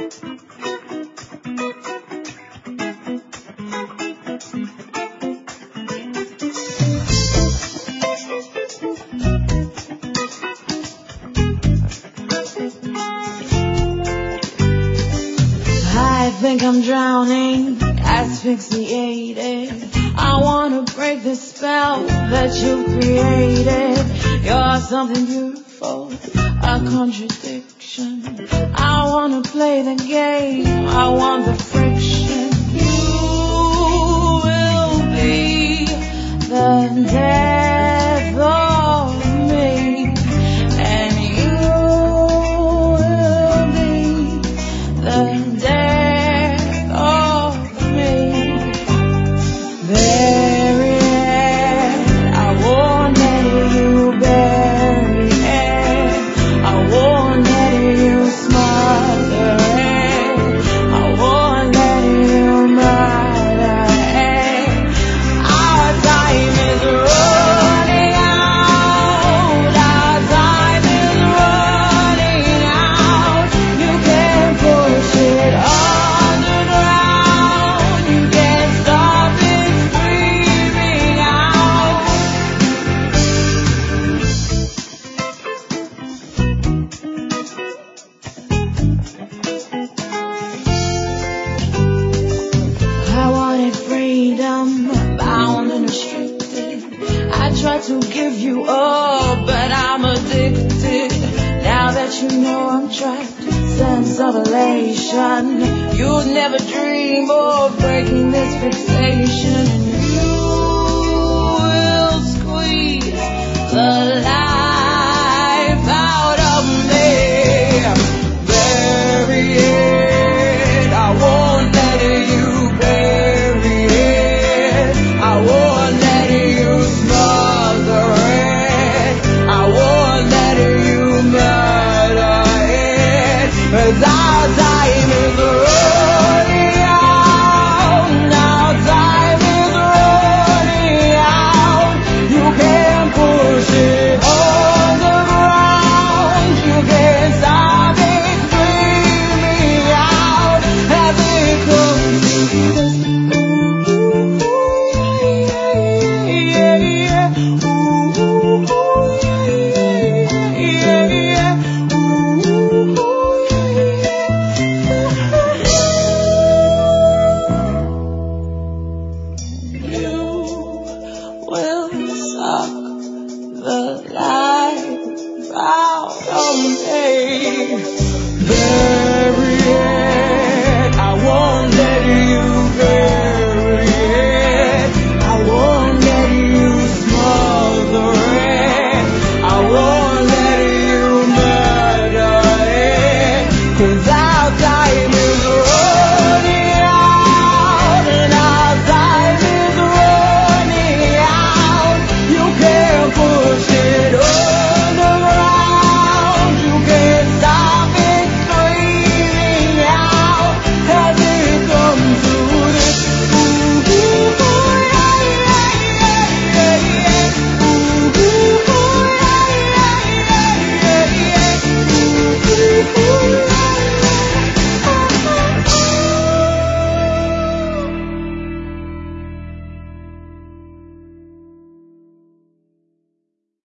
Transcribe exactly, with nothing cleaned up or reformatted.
I think I'm drowning, asphyxiated. I wanna break the spell that you created. You're something beautiful, a contradiction. I wanna play the game, I want the friction. You will be the death of me, and you will be the death of me. Bury it, I won't let you bury it. I won't let you smother it. I won't let you murder it. Our time is running out. Our time is running out. You can't push it underground. You can't stop it screaming out. I wanted freedom, bound and restricted. I tried to give you up, but I'm addicted. Now that you know I'm trapped, sense of elation. You'd never dream of breaking this fixation, and you will squeeze the life out of me. Bury it, I won't let you bury it. I won't let you smother it. I won't let you murder it. 'Cause our time is running out. Our time is running out. You can't push it on the ground. You can't stop it screaming out as it comes. Yeah, yeah. Ooh, yeah, yeah, yeah. Ooh, you will suck the life out of me. Bury it, I won't let you bury it. I won't let you smother it. I won't let you murder it. 'Cause I